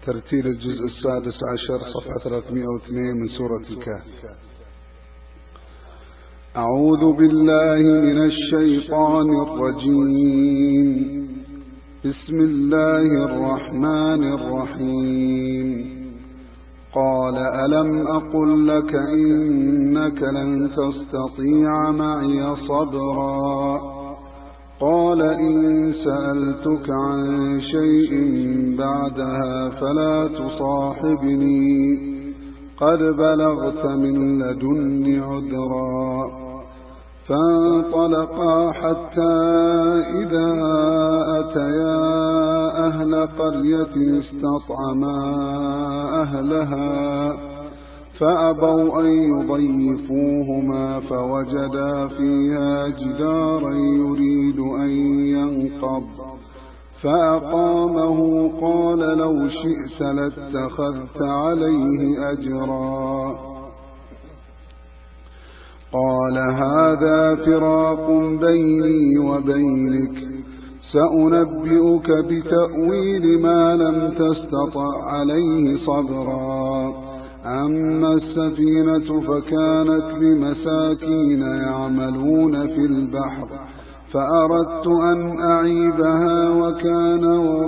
ترتيل الجزء 16 صفحة 302 من سورة الكهف. أعوذ بالله من الشيطان الرجيم. بسم الله الرحمن الرحيم. قال ألم أقل لك إنك لن تستطيع معي صبرا. قال إن سألتك عن شيء بعدها فلا تصاحبني قد بلغت من لدني عذرا. فانطلقا حتى إذا أتيا أهل قرية استطعما أهلها فأبوا أن يضيفوهما فوجدا فيها جدارا يريد أن ينقض فأقامه. قال لو شئت لاتخذت عليه أجرا. قال هذا فراق بيني وبينك سأنبئك بتأويل ما لم تستطع عليه صبرا. أما السفينة فكانت لمساكين يعملون في البحر فأردت أن أعيبها وكان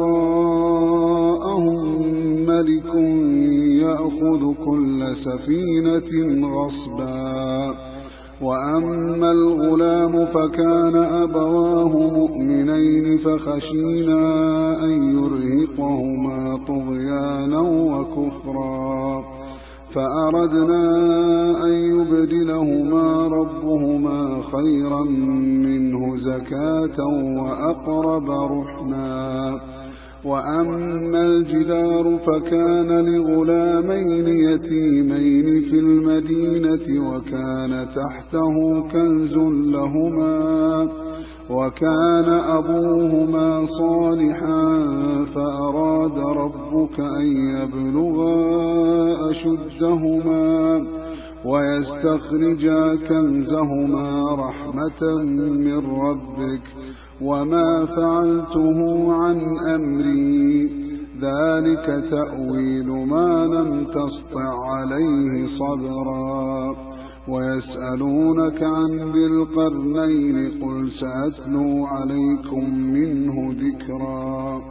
وراءهم ملك يأخذ كل سفينة غصبا. وأما الغلام فكان أبواه مؤمنين فخشينا أن يرهقهما طغيانا وكفرا فأردنا أن يبدلهما ربهما خيرا منه زكاة وأقرب رحما. وأما الجدار فكان لغلامين يتيمين في المدينة وكان تحته كنز لهما وكان أبوهما صالحا فأراد ربك أن يبلغا أشدهما ويستخرجا كنزهما رحمة من ربك وما فعلته عن أمري ذلك تأويل ما لم تسطع عليه صبرا. ويسألونك عن ذي القرنين قل سأتلو عليكم منه ذكرا.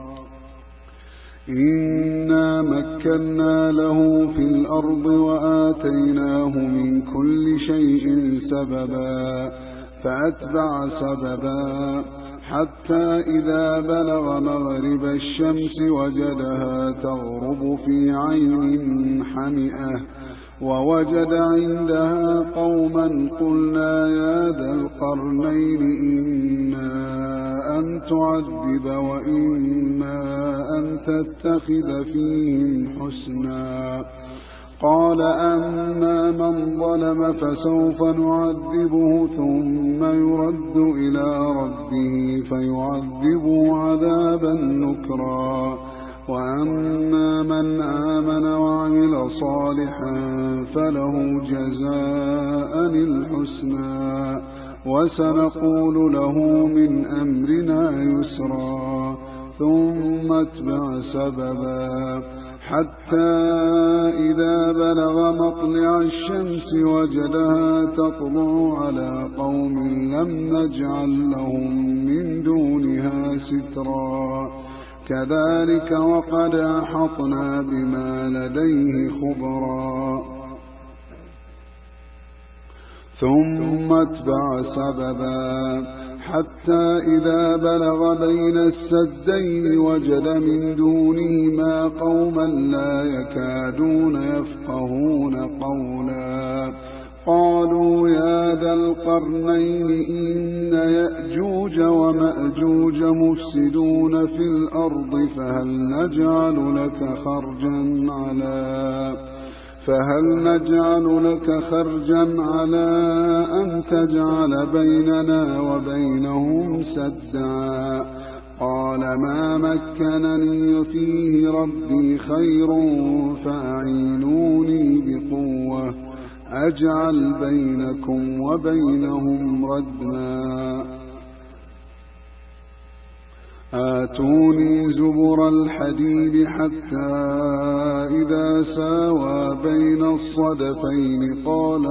إنا مكنا له في الأرض وآتيناه من كل شيء سببا فأتبع سببا حتى إذا بلغ مغرب الشمس وجدها تغرب في عين حمئة ووجد عندها قوما قلنا يا ذا القرنين إما أن تعذب وإما أن تتخذ فيهم حسنا. قال أما من ظلم فسوف نعذبه ثم يرد إلى ربه فيعذبه عذابا نكرا. وأما من آمن وعمل صالحا فله جزاء الحسنى وسنقول له من أمرنا يسرا. ثم اتبع سببا حتى إذا بلغ مطلع الشمس وجدها تطلع على قوم لم نجعل لهم من دونها سترا. كذلك وقد أحطنا بما لديه خبرا. ثم اتبع سببا حتى إذا بلغ بين السدين وجد من دونهما قوما لا يكادون يفقهون قولا. قالوا يا ذا القرنين إن يأجوج ومأجوج مفسدون في الأرض فهل نجعل لك خرجا على أن تجعل بيننا وبينهم سدا. قال ما مكنني فيه ربي خير فأعينوني بقوة أجعل بينكم وبينهم ردما. آتوني زبر الحديد حتى إذا ساوى بين الصدفين قال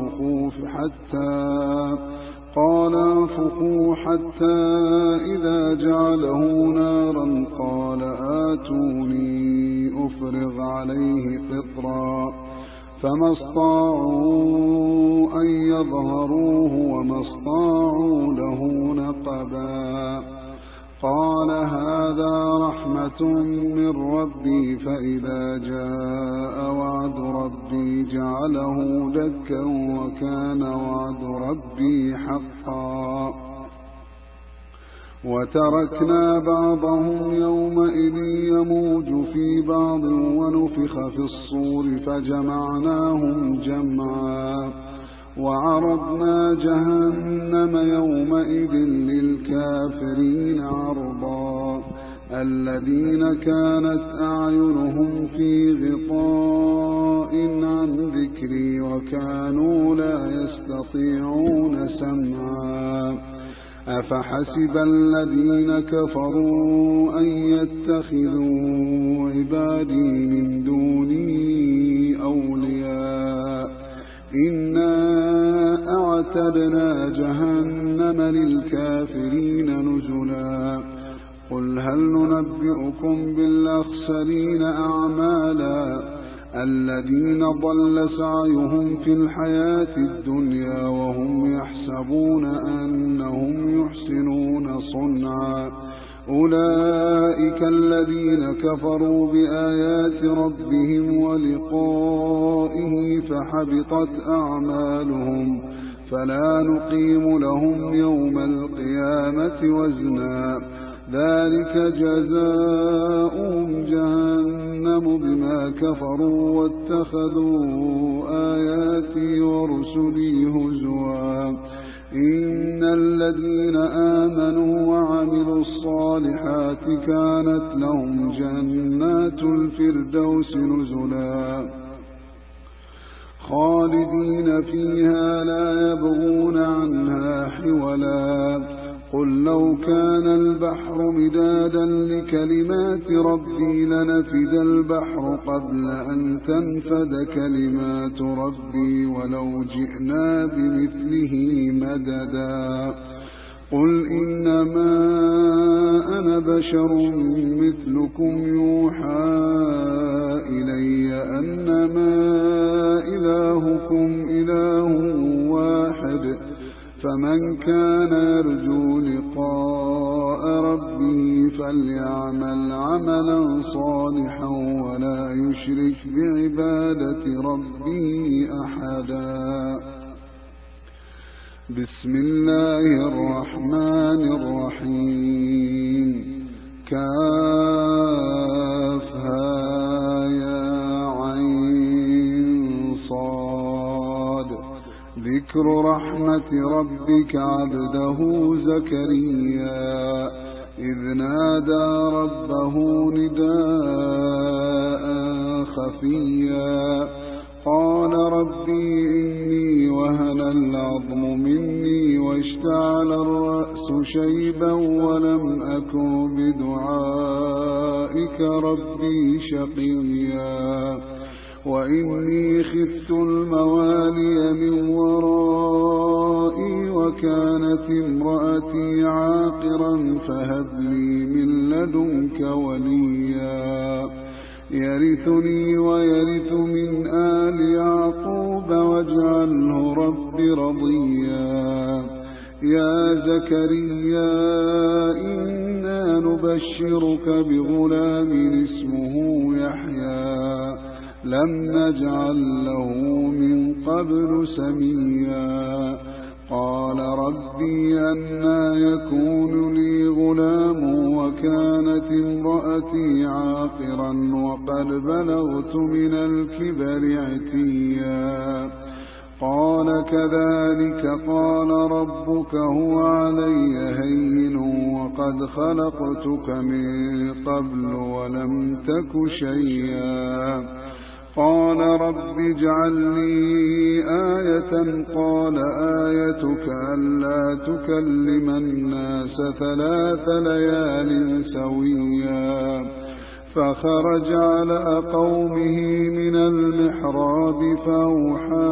انفخوا حتى إذا جعله نارا قال آتوني أفرغ عليه قطرا فما استطاعوا أن يظهروه وما استطاعوا له نقبا قال هذا رحمة من ربي فإذا جاء وعد ربي جعله دكا وكان وعد ربي حقا وتركنا بعضهم يومئذ يموج في بعض ونفخ في الصور فجمعناهم جمعا وعرضنا جهنم يومئذ للكافرين عرضا الذين كانت أعينهم في غطاء عن ذكري وكانوا لا يستطيعون سمعا أفحسب الذين كفروا أن يتخذوا عبادي من دوني أولياء إنا أعتدنا جهنم للكافرين نزلا قل هل ننبئكم بالأخسرين أعمالا الذين ضل سعيهم في الحياة الدنيا وهم يحسبون أنهم يحسنون صنعا أولئك الذين كفروا بآيات ربهم ولقائه فحبطت أعمالهم فلا نقيم لهم يوم القيامة وزنا ذلك جزاؤهم جهنم بما كفروا واتخذوا آياتي ورسلي هزوا إن الذين آمنوا وعملوا الصالحات كانت لهم جنات الفردوس نزلا خالدين فيها لا يبغون عنها حولا قل لو كان البحر مدادا لكلمات ربي لنفد البحر قبل أن تنفد كلمات ربي ولو جئنا بمثله مددا قل إنما أنا بشر مثلكم يوحى إلي أنما إلهكم إله واحد فمن كان يرجو لقاء ربه فليعمل عملا صالحا ولا يشرك بعبادة ربه أحدا بسم الله الرحمن الرحيم كافها يا عين صاد ذكر رحمة ربك عبده زكريا إذ نادى ربه نداء خفيا قال ربي إني وهن العظم مني واشتعل الرأس شيبا ولم أكن بدعائك ربي شقيا وإني خفت الموالي من ورائي وكانت امرأتي عاقرا فهب لي من لدنك وليا يرثني ويرث من آل يعقوب واجعله رب رضيا يا زكريا إنا نبشرك بغلام اسمه يحيى لم نجعل له من قبل سميا قال ربي أنى يكون لي غلام وكانت امرأتي عاقرا وقد بلغت من الكبر عتيا قال كذلك قال ربك هو علي هين وقد خلقتك من قبل ولم تك شيئا قال رب اجعل لي آية قال آيتك ألا تكلم الناس 3 ليال سويا. فخرج على قومه من المحراب فأوحى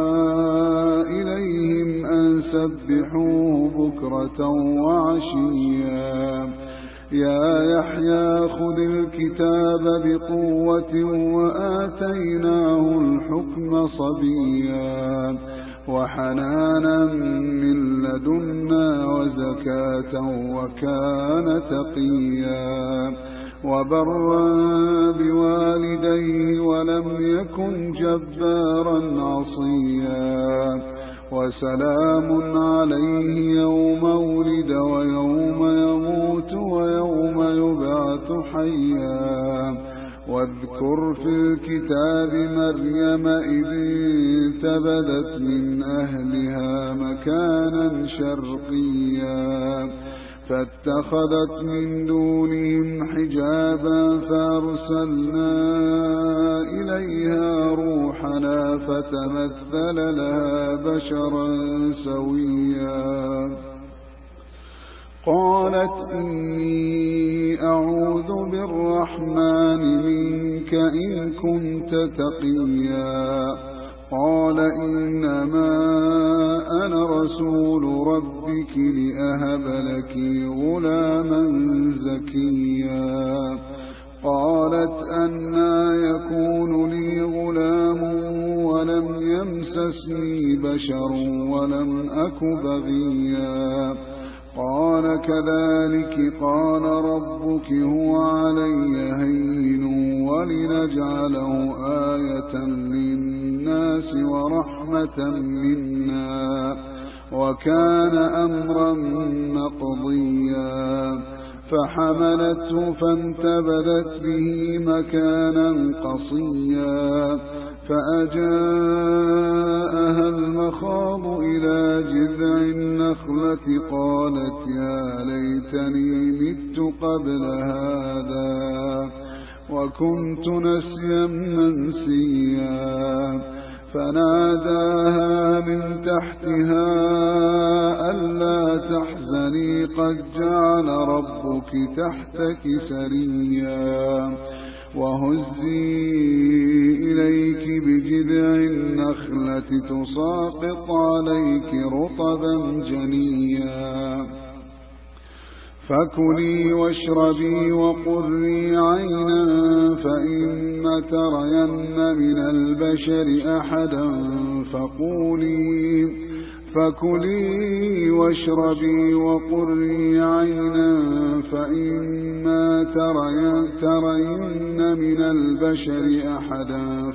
إليهم أن سبحوه بكرة وعشيا. يا يحيى خذ الكتاب بقوة وآتيناه الحكم صبيا وحنانا من لدنا وزكاة وكان تقيا وبرا بوالديه ولم يكن جبارا عصيا. وسلام عليه يوم ولد ويوم يموت ويوم يبعث حيا. واذكر في الكتاب مريم إذ انتبذت من أهلها مكانا شرقيا فاتخذت من دونهم حجابا فأرسلنا إليها روحنا فتمثل لها بشرا سويا. قالت إني أعوذ بالرحمن منك إن كنت تقيا. قال إنما أنا رسول ربك لأهب لك غلاما زكيا. قالت أنى يكون لي غلام ولم يمسسني بشر ولم أك بغيا. قال كذلك قال ربك هو علي هين ولنجعله آية للناس ورحمة منا وكان أمرا مقضيا. فحملته فانتبذت به مكانا قصيا فأجاءها المخاض إلى جذع النخلة قالت يا ليتني مت قبل هذا وكنت نسيا منسيا. فناداها من تحتها ألا تحزني قد جعل ربك تحتك سريا. وهزي إليك بجذع النخلة تساقط عليك رطبا جنيا. فكلي واشربي وقري عينا فإما ترين من البشر أحدا فكلي واشربي وقري عينا فإما ترين من البشر أحدا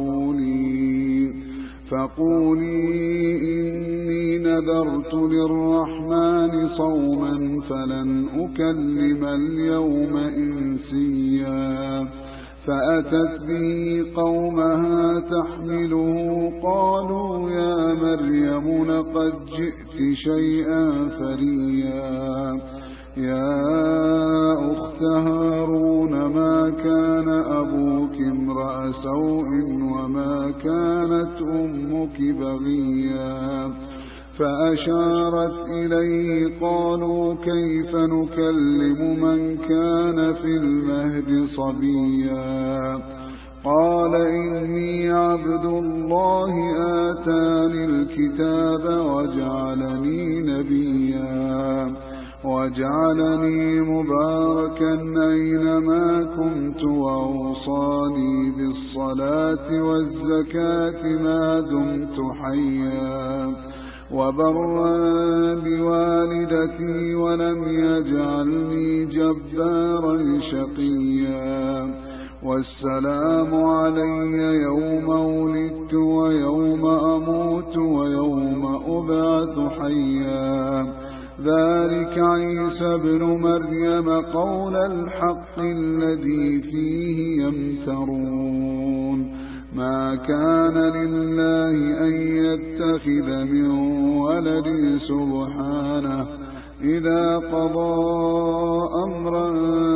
فقولي إني نذرت للرحمن صوما فلن أكلم اليوم إنسيا. فأتت به قومها تحمله قالوا يا مريم لقد جئت شيئا فريا. يا أخت هارون ما كان أبوك امرأ سوء وما كانت أمك بغيا. فأشارت إليه قالوا كيف نكلم من كان في المهد صبيا. قال إني عبد الله آتاني الكتاب وجعلني نبيا وجعلني مباركا أينما كنت وأوصاني بالصلاة والزكاة ما دمت حيا وبرا بوالدتي ولم يجعلني جبارا شقيا. والسلام علي يوم ولدت ويوم أموت ويوم أبعث حيا. ذلك عيسى ابن مريم قول الحق الذي فيه يمترون. ما كان لله أن يتخذ من ولد سبحانه إذا قضى أمرا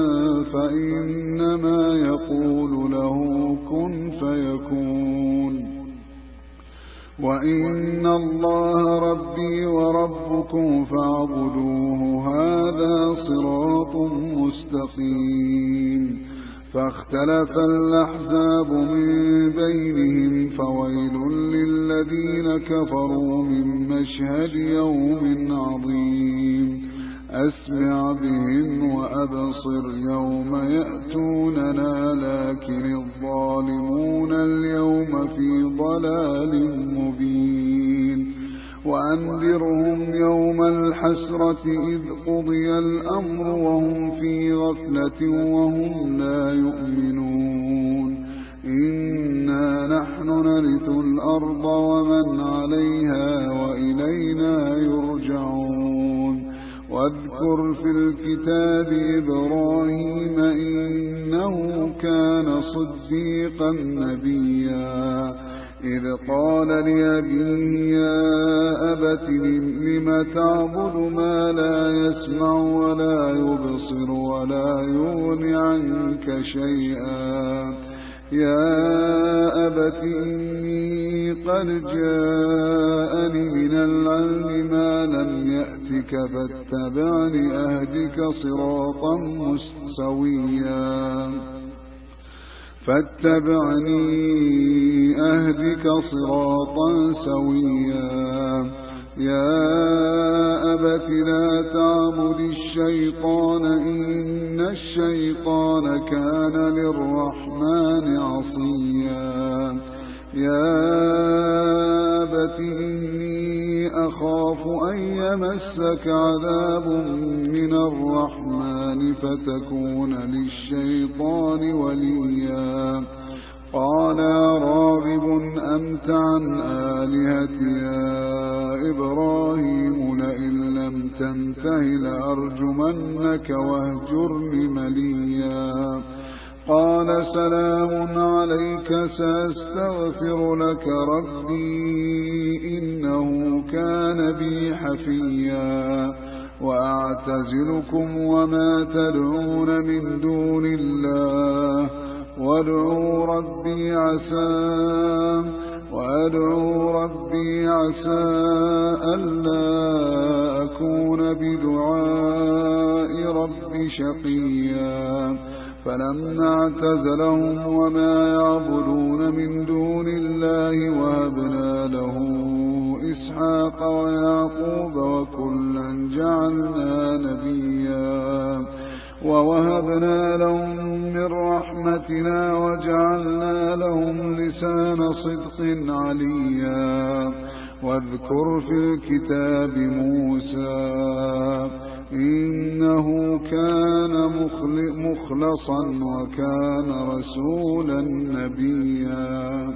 فإنما يقول له كن فيكون. وإن الله ربي وربكم فاعبدوه هذا صراط مستقيم. فاختلف الأحزاب من بينهم فويل للذين كفروا من مشهد يوم عظيم. أسمع بهم وأبصر يوم يأتوننا لكن الظالمون اليوم في ضلال مبين. وأنذرهم يوم الحسرة إذ قضي الأمر وهم في غفلة وهم لا يؤمنون. إنا نحن نرث الأرض ومن عليها وإلينا يرجعون. واذكر في الكتاب إبراهيم إنه كان صديقا نبيا إذ قال لأبيه يا أبت لم تعبد ما لا يسمع ولا يبصر ولا يغني عنك شيئا يا أبت إني قد جاءني من العلم ما لم يأتك فاتبعني أهدك صراطا سويا يا أبت لا تعبد الشيطان إن الشيطان كان للرحمن عصيا. يا أبت إني أخاف أن يمسك عذاب من الرحمن فتكون للشيطان وليا. قال راغب أنت عن آلهتي يا إبراهيم لئن لم تنته لأرجمنك واهجرني مليا. قال سلام عليك سأستغفر لك ربي إنه كان بي حفيا. وأعتزلكم وما تدعون من دون الله وادعوا ربي عسى ألا أكون بدعاء ربي شقيا. فلما اعتزلهم وما يعبدون من دون الله وهبنا له إسحاق ويعقوب وكلا جعلنا نبيا. ووهبنا لهم من رحمتنا وجعلنا لهم لسان صدق عليا. واذكر في الكتاب موسى إنه كان مخلصا وكان رسولا نبيا.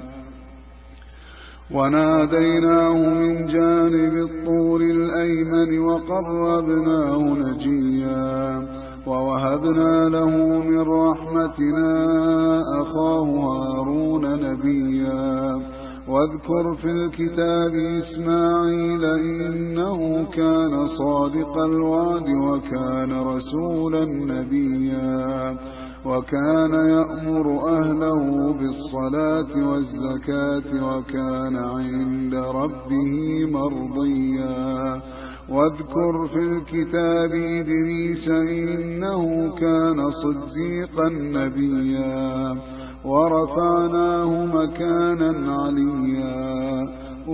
وناديناه من جانب الطور الأيمن وقربناه نجيا. ووهبنا له من رحمتنا أخاه هارون نبيا. واذكر في الكتاب إسماعيل إنه كان صادق الوعد وكان رسولا نبيا. وكان يأمر أهله بالصلاة والزكاة وكان عند ربه مرضيا. واذكر في الكتاب إدريس إنه كان صديقا نبيا. ورفعناه مكانا عليا.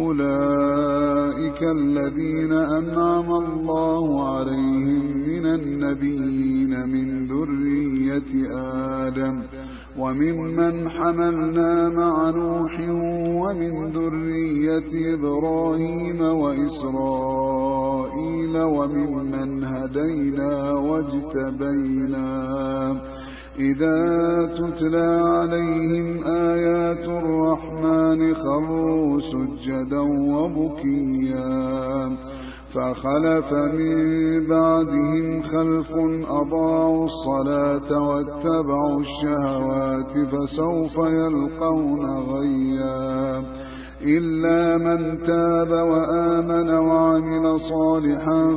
أولئك الذين أنعم الله عليهم من النبيين من ذرية آدم وممن حملنا مع نوح ومن ذرية إبراهيم وإسرائيل وممن هدينا واجتبينا. إذا تتلى عليهم آيات الرحمن خروا سجدا وبكيا. فخلف من بعدهم خلف أضاعوا الصلاة واتبعوا الشهوات فسوف يلقون غيا. إلا من تاب وآمن وعمل صالحا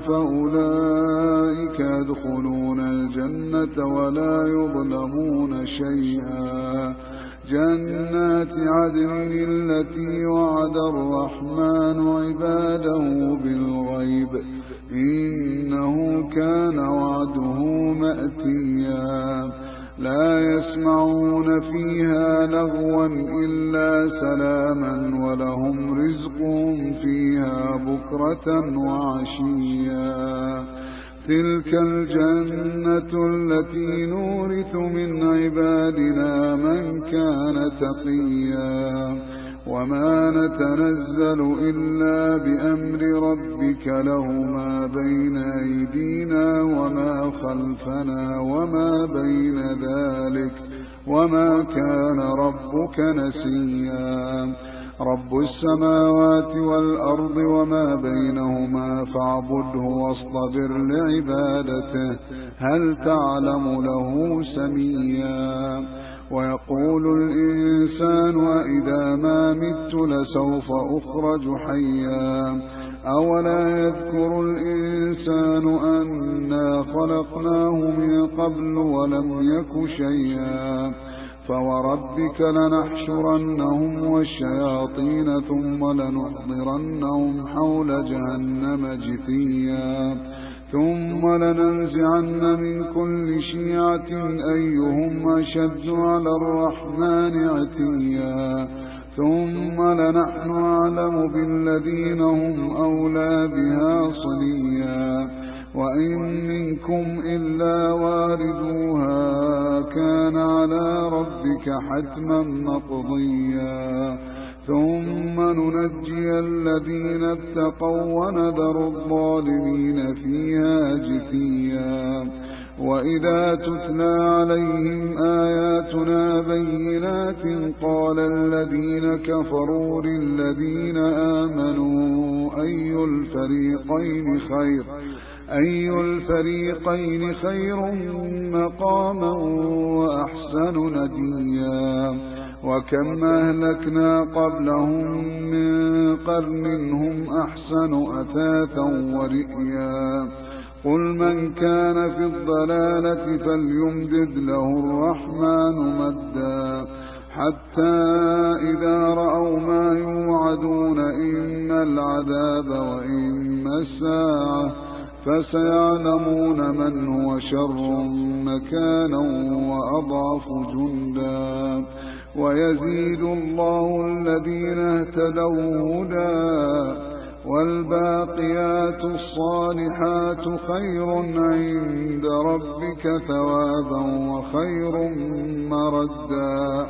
فأولئك يدخلون الجنة ولا يظلمون شيئا. جنات عدن التي وعد الرحمن عباده بالغيب إنه كان وعده مأتيا. لا يسمعون فيها لغوا إلا سلاما ولهم رزقهم فيها بكرة وعشيا. تلك الجنة التي نورث من عبادنا من كان تقيا. وما نتنزل إلا بأمر ربك له ما بين أيدينا وما خلفنا وما بين ذلك وما كان ربك نسيا. رب السماوات والأرض وما بينهما فاعبده واصطبر لعبادته هل تعلم له سميا. ويقول الإنسان وإذا ما مت لسوف أخرج حيا. أولا يذكر الإنسان أنا خلقناه من قبل ولم يك شيئا. فوربك لنحشرنهم والشياطين ثم لنحضرنهم حول جهنم جثيا. ثم لننزعن من كل شيعة أيهم أشد على الرحمن عتيا. ثم لنحن أعلم بالذين هم أولى بها صليا. وإن منكم إلا واردوها كان على ربك حتما مقضيا. ثم ننجي الذين اتقوا ونذر الظالمين فيها جثيا. وإذا تتلى عليهم آياتنا بينات قال الذين كفروا للذين آمنوا أي الفريقين خير مقاما وأحسن نديا. وكم أهلكنا قبلهم من قرن هم أحسن أثاثا ورئيا. قل من كان في الضلالة فليمدد له الرحمن مدا حتى إذا رأوا ما يوعدون إما العذاب وإما الساعة فسيعلمون من هو شر مكانا وأضعف جندا. ويزيد الله الذين اهتدوا هدى والباقيات الصالحات خير عند ربك ثوابا وخير مردا.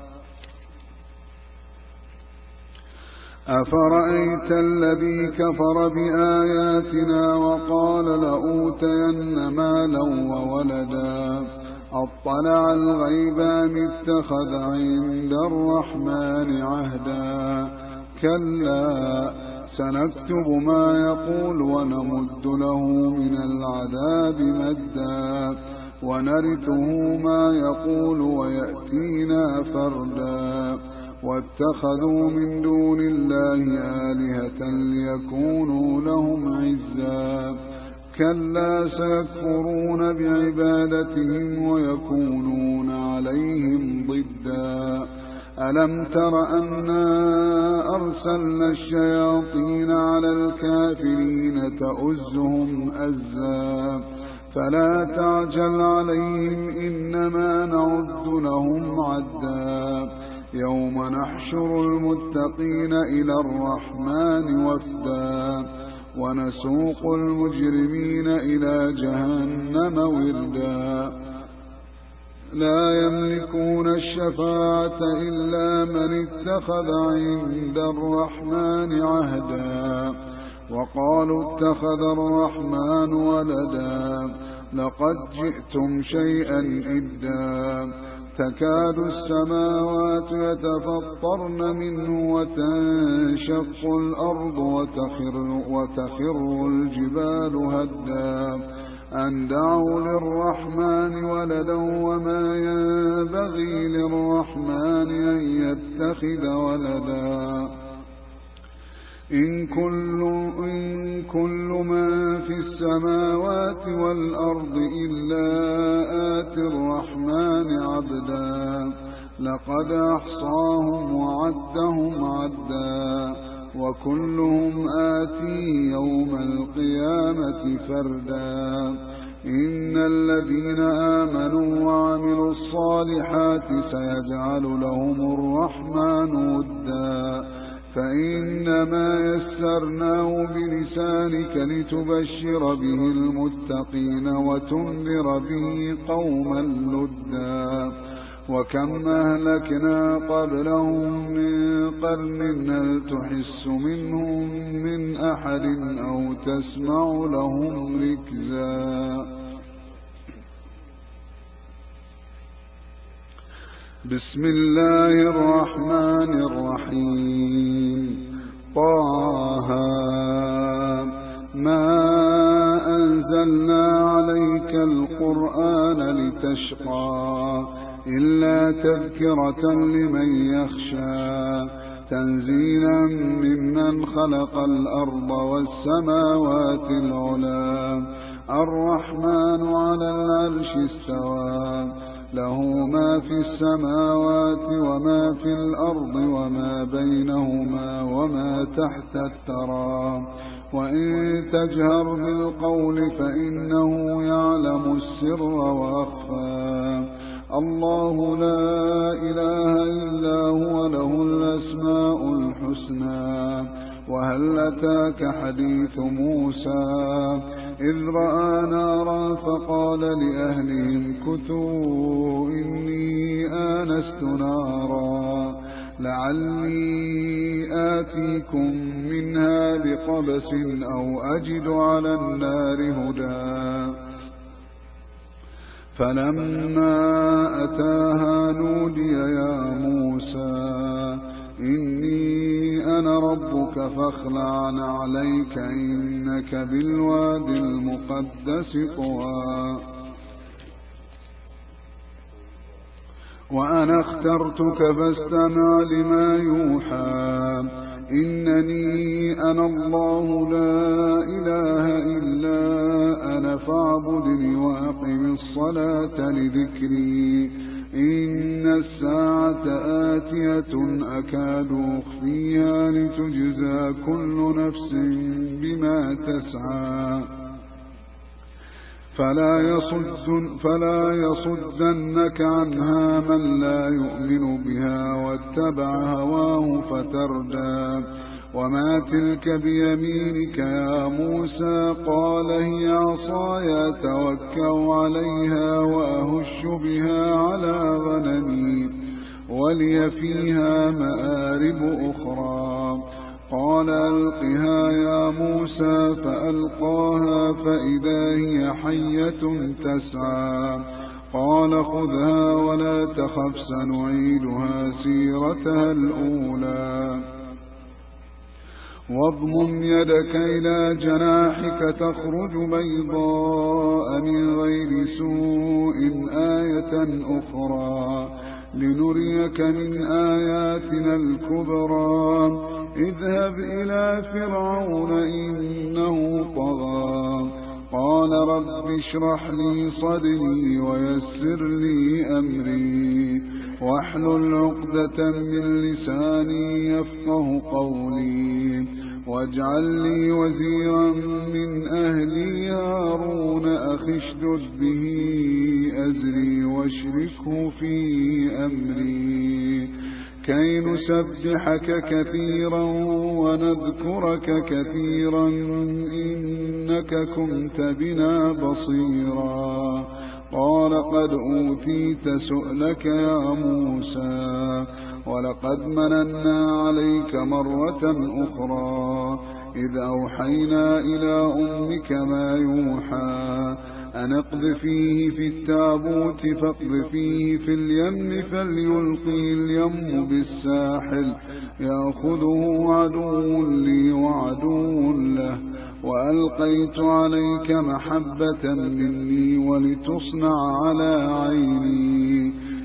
أفرأيت الذي كفر بآياتنا وقال لأوتين مالا وولدا أطلع الغيب أم اتخذ عند الرحمن عهدا. كلا سنكتب ما يقول ونمد له من العذاب مدا ونرثه ما يقول ويأتينا فردا. واتخذوا من دون الله آلهة ليكونوا لهم عزا. كلا سيكفرون بعبادتهم ويكونون عليهم ضدا. ألم تر أنا أرسلنا الشياطين على الكافرين تؤزهم أزا. فلا تعجل عليهم إنما نعد لهم عدا. يوم نحشر المتقين إلى الرحمن وفدا ونسوق المجرمين إلى جهنم وردا. لا يملكون الشفاعة إلا من اتخذ عند الرحمن عهدا. وقالوا اتخذ الرحمن ولدا لقد جئتم شيئا إدا. تكاد السماوات يتفطرن منه وتنشق الأرض وتخر الجبال هدا أن دعوا للرحمن ولدا وما ينبغي للرحمن أن يتخذ ولدا. إن كل ما في السماوات والأرض إلا آتي الرحمن عبدا لقد أحصاهم وعدهم عدا وكلهم آتي يوم القيامة فردا إن الذين آمنوا وعملوا الصالحات سيجعل لهم الرحمن ودا فإنما يسرناه بلسانك لتبشر به المتقين وتنذر به قوما لدا وكم أهلكنا قبلهم من قرن هل تحس منهم من أحد أو تسمع لهم ركزا بسم الله الرحمن الرحيم طه ما أنزلنا عليك القرآن لتشقى إلا تذكرة لمن يخشى تنزيلا ممن خلق الأرض والسماوات العلى الرحمن على العرش استوى له ما في السماوات وما في الأرض وما بينهما وما تحت الثرى وإن تجهر بالقول فإنه يعلم السر وأخفى الله لا إله إلا هو له الأسماء الحسنى وهل أتاك حديث موسى إذ رأى نارا فقال لأهلهم كثوا إني آنست نارا لعلي آتيكم منها بقبس أو أجد على النار هدى فلما أتاها نودي يا موسى إني أنا ربك فاخلع عليك إنك بالواد المقدس طوى وأنا اخترتك فاستمع لما يوحى إنني أنا الله لا إله إلا أنا فاعبدني وأقم الصلاة لذكري إن الساعة آتية أكاد أخفيها لتجزى كل نفس بما تسعى فلا يصدنك عنها من لا يؤمن بها واتبع هواه فتردى وما تلك بيمينك يا موسى قال هي عصاي أتوكأ عليها وأهش بها على غنمي ولي فيها مآرب أخرى قال ألقها يا موسى فألقاها فإذا هي حية تسعى قال خذها ولا تخف سنعيدها سيرتها الأولى واضمم يدك إلى جناحك تخرج بيضاء من غير سوء آية أخرى لنريك من آياتنا الكبرى اذهب إلى فرعون إنه طغى قال رب اشرح لي صدري ويسر لي أمري واحلل عقدة من لساني يفقه قولي واجعل لي وزيرا من أهلي هارون أخي اشدد به أزري واشركه في أمري كي نسبحك كثيرا ونذكرك كثيرا إنك كنت بنا بصيرا قال قد أوتيت سؤلك يا موسى ولقد مننا عليك مرة أخرى إذ أوحينا إلى أمك ما يوحى أن اقذفيه في التابوت فاقذفيه في اليم فليلقي اليم بالساحل يأخذه عدو لي وعدو له وألقيت عليك محبة مني ولتصنع على عيني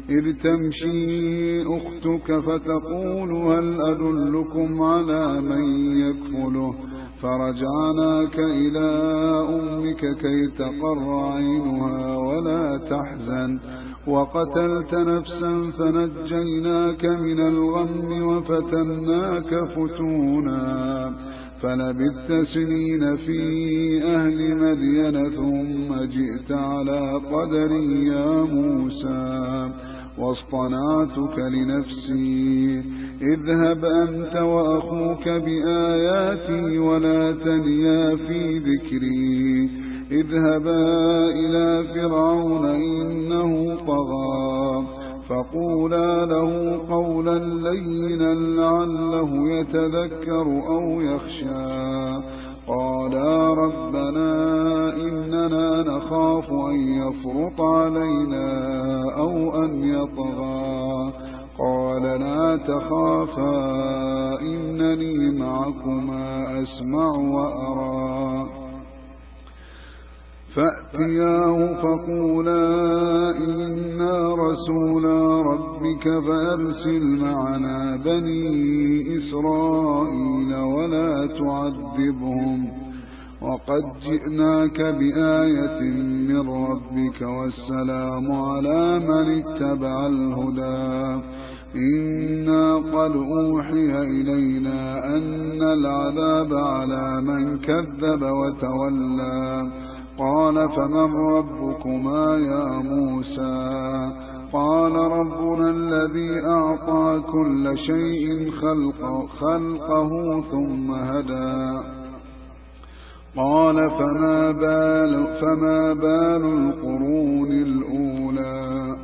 إذ تمشي أختك فتقول هل أدلكم على من يكفله فرجعناك إلى أمك كي تقر عينها ولا تحزن وقتلت نفسا فنجيناك من الغم وفتناك فتونا فلبثت سنين في أهل مدين ثم جئت على قدري يا موسى واصطنعتك لنفسي اذهب أنت وأخوك بآياتي ولا تنيا في ذكري اذهبا إلى فرعون إنه طغى فقولا له قولا لينا لعله يتذكر أو يخشى قالا ربنا إننا نخاف أن يفرط علينا أو أن يطغى قال لا تخافا إنني معكما أسمع وأرى فأتياه فقولا إنا رسولا ربك فأرسل معنا بني إسرائيل ولا تعذبهم وقد جئناك بآية من ربك والسلام على من اتبع الهدى إنا قد أوحي إلينا أن العذاب على من كذب وتولى قال فمن ربكما يا موسى قال ربنا الذي أعطى كل شيء خلقه ثم هدى قال فما بال القرون الأولى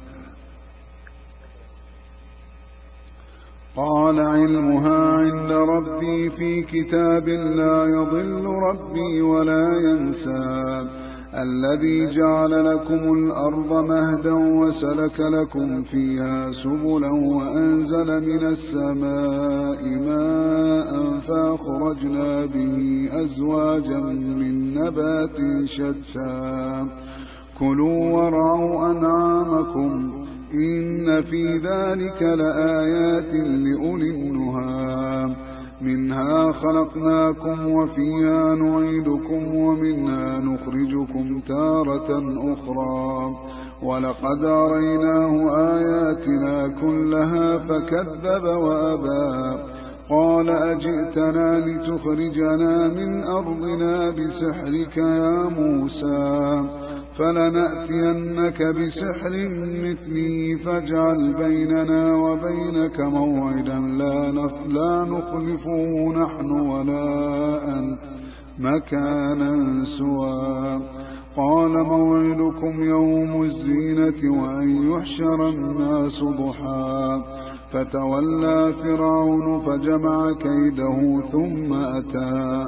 قال علمها عند ربي في كتاب لا يضل ربي ولا ينسى الذي جعل لكم الأرض مهدا وسلك لكم فيها سبلا وأنزل من السماء ماء فأخرجنا به أزواجا من نبات شتى كلوا وارعوا أنعامكم إن في ذلك لآيات لأولي النهى منها خلقناكم وفيها نعيدكم ومنها نخرجكم تارة أخرى ولقد أريناه آياتنا كلها فكذب وأبى قال أجئتنا لتخرجنا من أرضنا بسحرك يا موسى فلنأتينك بسحر مثلي فاجعل بيننا وبينك موعدا لا نخلفه نحن ولا أنت مكانا سوى قال موعدكم يوم الزينة وأن يحشر الناس ضحى فتولى فرعون فجمع كيده ثم أتى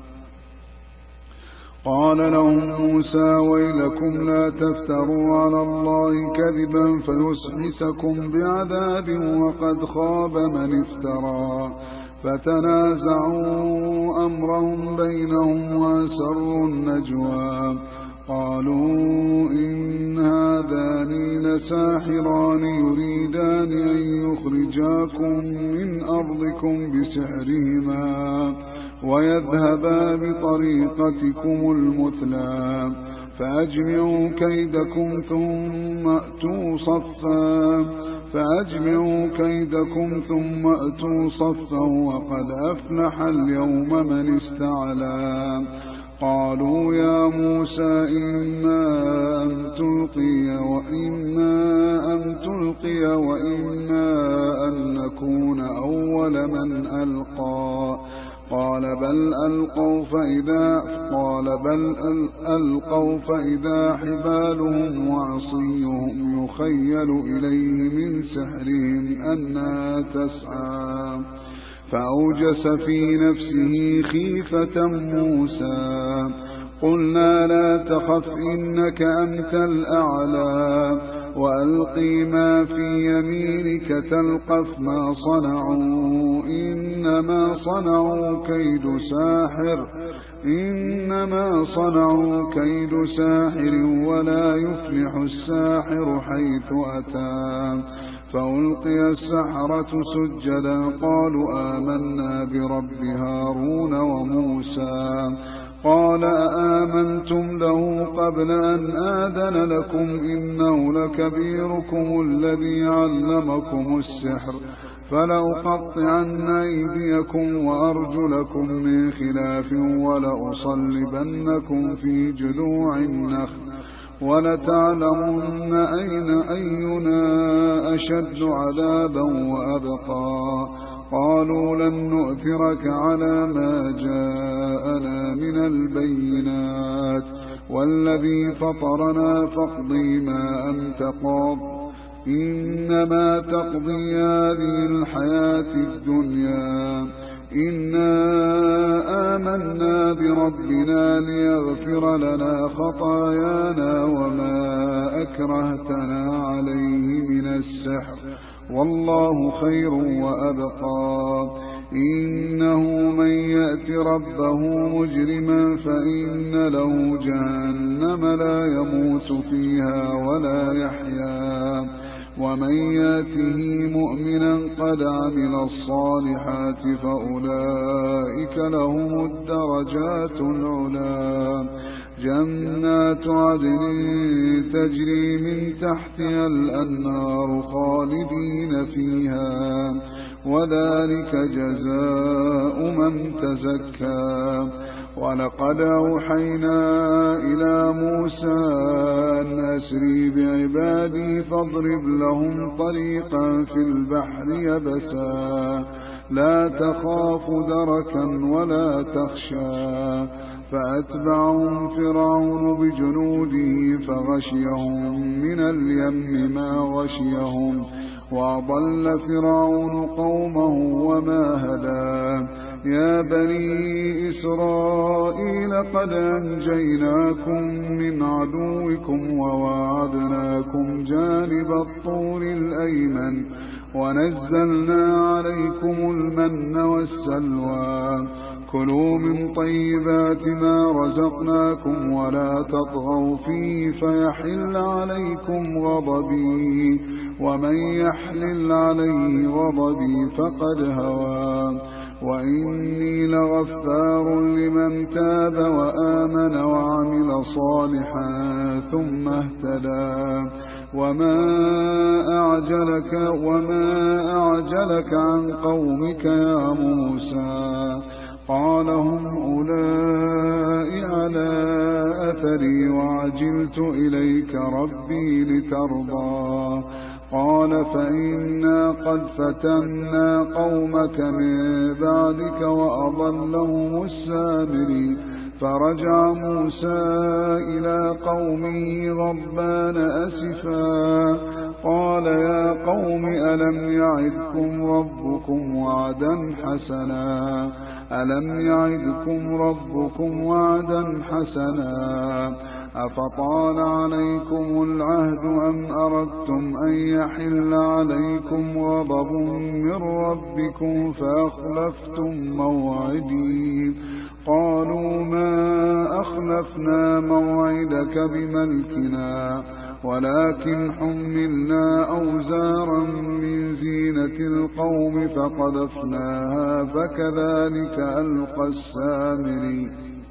قال لهم موسى ويلكم لا تفتروا على الله كذبا فيسحتكم بعذاب وقد خاب من افترى فتنازعوا أمرهم بينهم وأسروا النجوى قالوا إن هذان لساحران يريدان أن يخرجاكم من أرضكم بسحرهما ويذهبا بطريقتكم المثلى فأجمعوا كيدكم ثم أتوا صفا وقد أفلح اليوم من استعلى قالوا يا موسى إما أن تلقي وإما أن نكون أول من ألقى قال بل ألقوا فإذا حبالهم وعصيهم يخيل إليه من سحرهم أنها تسعى فأوجس في نفسه خيفة موسى قلنا لا تخف إنك أنت الأعلى ألقي ما في يمينك تلقف ما صنعوا إنما صنعوا كيد ساحر ولا يفلح الساحر حيث أتى. فألقي السحرة سجدا قالوا آمنا برب هارون وموسى. قال أآمنتم له قبل أن آذن لكم إنه لكبيركم الذي علمكم السحر فلأقطعن أيديكم وأرجلكم من خلاف ولأصلبنكم في جذوع النخل ولتعلمن أينا أشد عذابا وأبقى. قالوا لن نؤثرك على ما جاءنا من البينات والذي فطرنا فاقضي ما أنت قاض إنما تقضي هذه الحياة الدنيا إنا آمنا بربنا ليغفر لنا خطايانا وما أكرهتنا عليه من السحر والله خير وأبقى. إنه من يأت ربه مجرما فإن له جهنم لا يموت فيها ولا يحيا ومن ياته مؤمنا قد عمل الصالحات فأولئك لهم الدرجات العلى جنات عدن تجري من تحتها الأنهار خالدين فيها وذلك جزاء من تزكى. ولقد أوحينا إلى موسى أن أسري بعبادي فاضرب لهم طريقا في البحر يبسا لا تخاف دركا ولا تخشى. فأتبعهم فرعون بجنوده فغشيهم من اليم ما غشيهم وأضل فرعون قومه وما هدى. يا بني إسرائيل قد أنجيناكم من عدوكم وواعدناكم جانب الطور الأيمن ونزلنا عليكم المن والسلوى. كلوا من طيبات ما رزقناكم ولا تطغوا فيه فيحل عليكم غضبي ومن يحلل عليه غضبي فقد هوى. وإني لغفار لمن تاب وآمن وعمل صالحا ثم اهتدى. وما أعجلك عن قومك يا موسى؟ قال هم أولئك على أثري وعجلت إليك ربي لترضى. قال فإنا قد فتنا قومك من بعدك وأضلهم السامري. فرجع موسى إلى قومه غضبان أسفا قال يا قوم ألم يعدكم ربكم وعدا حسنا أفطال عليكم العهد أم أردتم أن يحل عليكم غضب من ربكم فأخلفتم موعدي. قالوا ما أخلفنا موعدك بملكنا ولكن حملنا أوزارا من زينة القوم فقذفناها فكذلك ألقى السامري.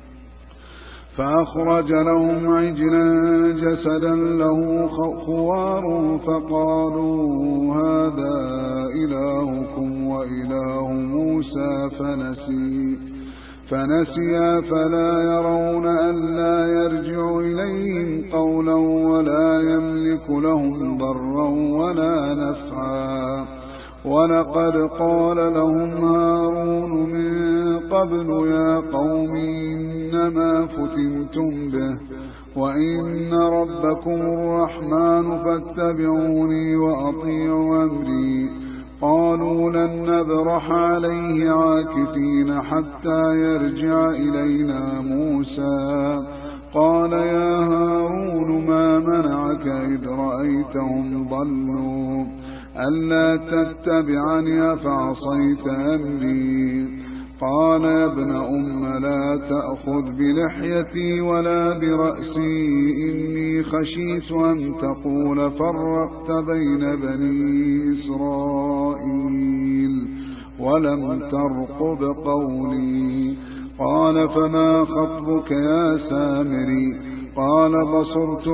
فأخرج لهم عجلا جسدا له خوار فقالوا هذا إلهكم وإله موسى فنسيا فلا يرون ألا يرجع إليهم قولا ولا يملك لهم ضرا ولا نفعا. ولقد قال لهم هارون من قبل يا قوم إنما فتنتم به وإن ربكم الرحمن فاتبعوني وأطيعوا أمري. قالوا لن نبرح عليه عاكفين حتى يرجع إلينا موسى. قال يا هارون ما منعك إذ رأيتهم ضلوا ألا تتبعني أفعصيت أمري قال يا ابن لا تأخذ بلحيتي ولا برأسي إني خشيت أن تقول فرقت بين بني إسرائيل ولم ترقب قولي قال فما خطبك يا سامري قال بصرت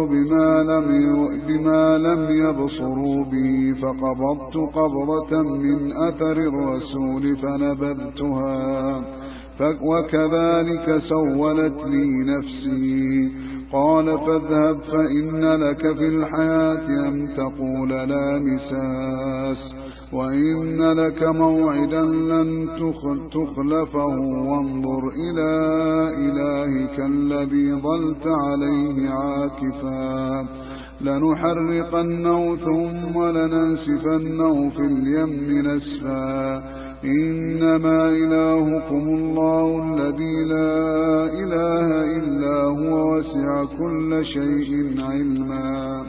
بما لم يبصروا به فقبضت قبضة من أثر الرسول فنبذتها وكذلك سولت لي نفسي قال فاذهب فإن لك في الحياة أن تقول لا مساس وإن لك موعدا لن تخلفه وانظر إلى إلهك الذي ظلت عليه عاكفا لنحرقنه ثم لننسفنه في اليم نسفا إنما إلهكم الله الذي لا إله إلا هو وسع كل شيء علما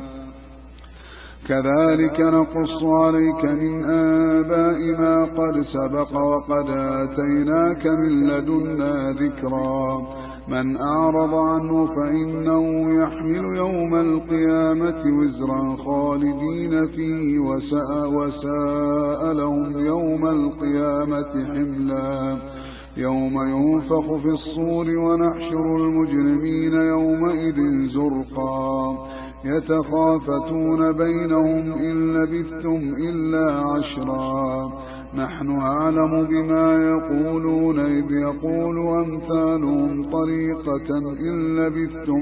كذلك نقص عليك من آباء ما قد سبق وقد آتيناك من لدنا ذكرا من أعرض عنه فإنه يحمل يوم القيامة وزرا خالدين فيه وساء لهم يوم القيامة حملا يوم ينفخ في الصور ونحشر المجرمين يومئذ زرقا يتخافتون بينهم إن لبثتم إلا عشرا نحن أعلم بما يقولون إذ يقول أمثالهم طريقة إن لبثتم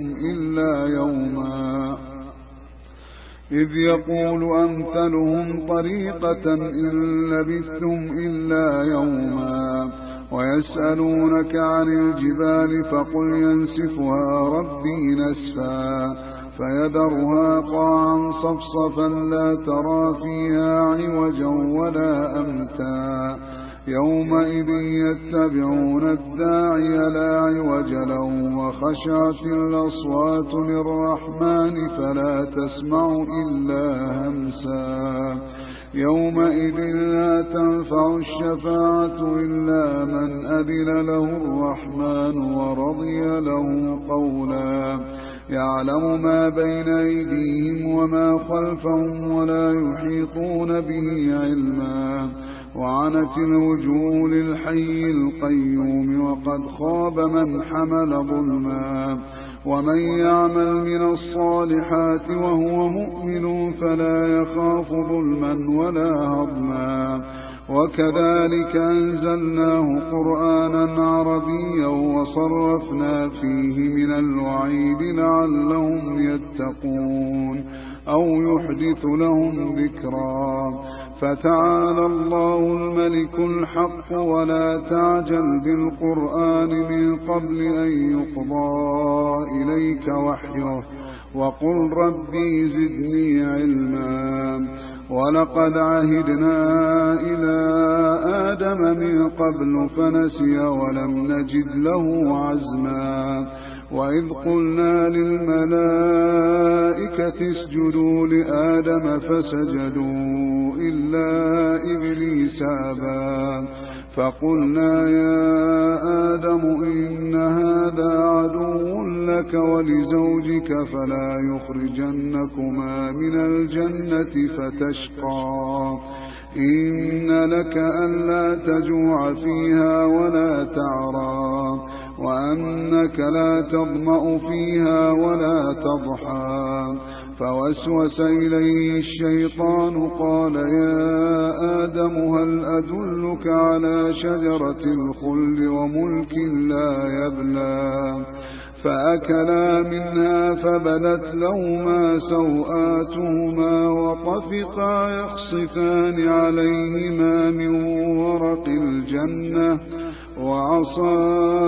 إلا يوما ويسألونك عن الجبال فقل ينسفها ربي نسفا فيذرها قاعا صفصفا لا ترى فيها عوجا ولا أمتا يومئذ يتبعون الداعي لا عوج له وخشعت الأصوات للرحمن فلا تسمع إلا همسا يومئذ لا تنفع الشفاعة إلا من أذن له الرحمن ورضي له قولا يعلم ما بين أيديهم وما خلفهم ولا يحيطون به علما وعنت الوجوه للحي القيوم وقد خاب من حمل ظلما ومن يعمل من الصالحات وهو مؤمن فلا يخاف ظلما ولا هضما وكذلك أنزلناه قرآنا عربيا وصرفنا فيه من الوعيد لعلهم يتقون أو يحدث لهم ذكرا فتعالى الله الملك الحق ولا تعجل بالقرآن من قبل أن يقضى إليك وحيه وقل ربي زدني علما ولقد عهدنا إلى آدم من قبل فنسي ولم نجد له عزما وإذ قلنا للملائكة اسجدوا لآدم فسجدوا إلا إبليس أبى فقلنا يا آدم إن هذا عدو لك ولزوجك فلا يخرجنكما من الجنة فتشقى إن لك ألا تجوع فيها ولا تعرى وأنك لا تظمأ فيها ولا تضحى فوسوس إليه الشيطان قال يا آدم هل أدلك على شجرة الخلد وملك لا يبلى فأكلا منها فبدت لهما سوآتهما وطفقا يخصفان عليهما من ورق الجنة وعصى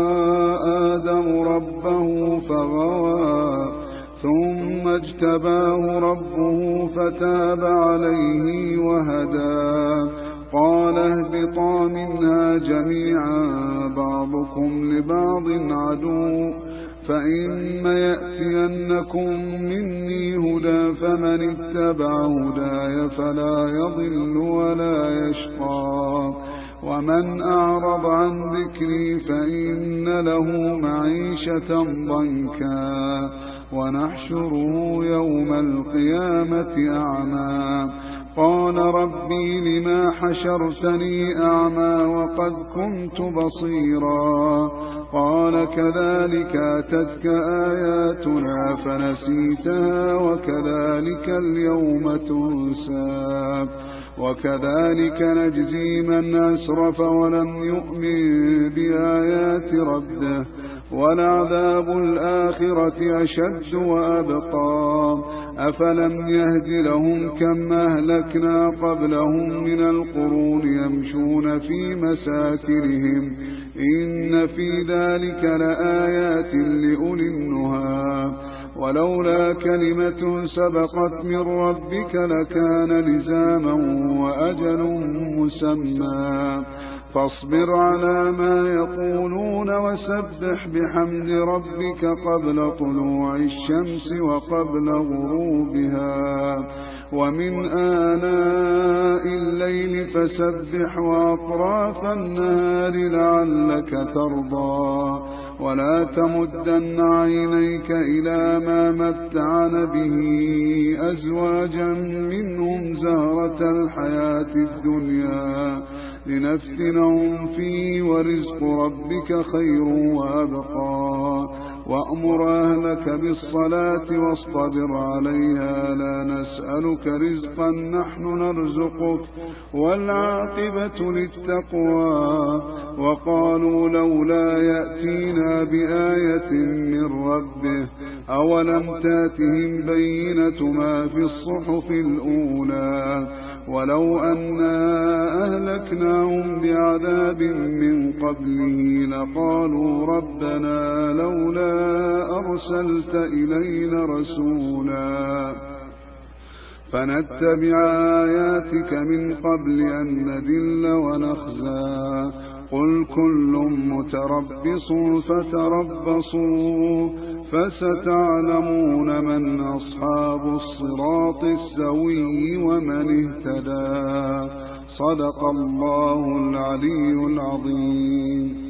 آدم ربه فغوى ثم اجتباه ربه فتاب عليه وهدى قال اهبطا منها جميعا بعضكم لبعض عدو فإما يأتينكم مني هدى فمن اتبع هداي فلا يضل ولا يشقى ومن أعرض عن ذكري فإن له معيشة ضنكا ونحشره يوم القيامة أعمى قال ربي لما حشرتني أعمى وقد كنت بصيرا قال كذلك أتتك آياتنا فنسيتها وكذلك اليوم تنسى وكذلك نجزي من أسرف ولم يؤمن بآيات ربه ولعذاب الآخرة أشد وأبقى أفلم يهد لهم كم أهلكنا قبلهم من القرون يمشون في مساكنهم إن في ذلك لآيات لأولي النهى ولولا كلمة سبقت من ربك لكان لزاما وأجل مسمى فاصبر على ما يقولون وسبح بحمد ربك قبل طلوع الشمس وقبل غروبها ومن آناء الليل فسبح وأطراف النهار لعلك ترضى ولا تمدن عينيك إلى ما متعن به أزواجا منهم زهرة الحياة الدنيا لنفتنهم فيه ورزق ربك خير وأبقى وأمر أهلك بالصلاة واصطبر عليها لا نسألك رزقا نحن نرزقك والعاقبة للتقوى وقالوا لولا يأتينا بآية من ربه أولم تاتهم بينة ما في الصحف الأولى ولو أنا أهلكناهم بعذاب من قبله لقالوا ربنا لولا أرسلت إلينا رسولا فنتبع آياتك من قبل أن نذل ونخزى قل كل متربص فتربصوا فستعلمون من أصحاب الصراط السوي ومن اهتدى صدق الله العلي العظيم.